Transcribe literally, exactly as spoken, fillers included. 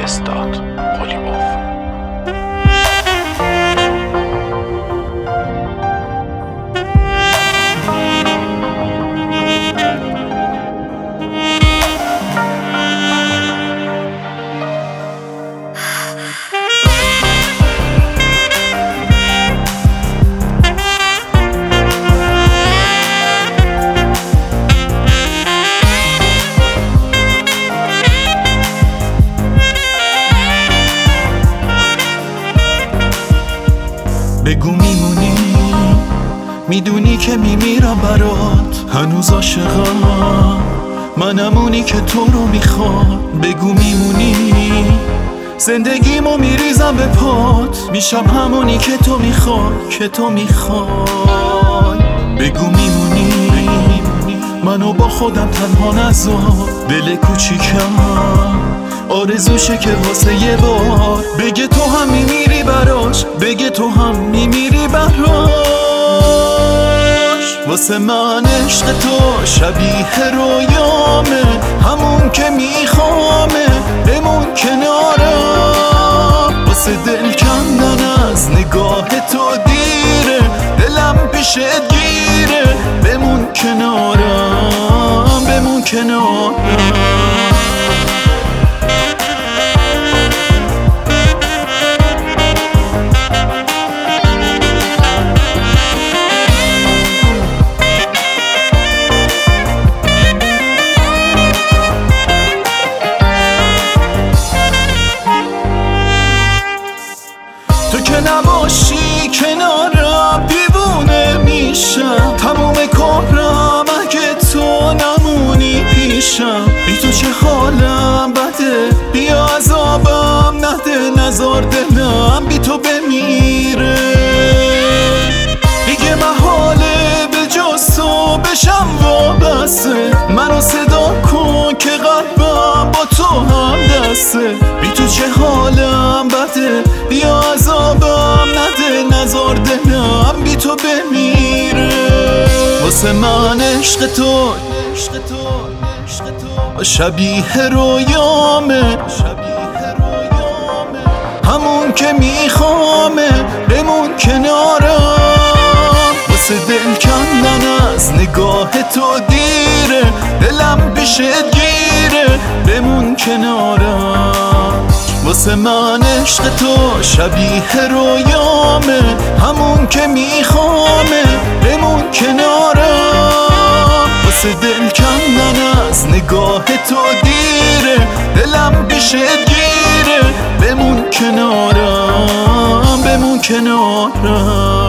استاد قلیباف. بگو میمونی، میدونی که میمیرم برات، هنوز عاشقم منمونی که تو رو میخواد. بگو میمونی، زندگیمو میریزم به پات، میشم همونی که تو میخواد که تو میخوای. بگو میمونی، منو با خودم تنها نذار، دل کوچیکم آرزوشه که واسه یه بار بگه تو هم میمیری براش، بگه تو هم میمیری براش. واسه من عشق تو شبیه رویامه، همون که میخوامه بمون کنارم. واسه دل کندن از نگاه تو دیره، دلم پیشت گیره، بمون کنارم بمون کنارم. تو که نباشی کنارم دیوونه میشم، تموم کارم اگه تو نمونی پیشم. بی تو چه حالم بده، بیا عذابم نده، نزار دلم بی تو بمیره. دیگه محاله به جز تو بشم وابسته، منو صدا کن که قلبم با تو هم دسته. بی تو چه حالم بده، بیا عذابم نده، نزار دلم بی تو بمیره. واسه من عشق تو شبیه رویامه، همون که میخوامه بمون کنارم. واسه دل کندن از نگاه تو دیره، دلم پیشت گیره، بمون کنارم. واسه من عشق تو شبیه رویامه، همون که میخوامه بمون کنارم. واسه دل کندن از نگاه تو دیره، دلم پیشت گیره، بمون کنارم بمون کنارم.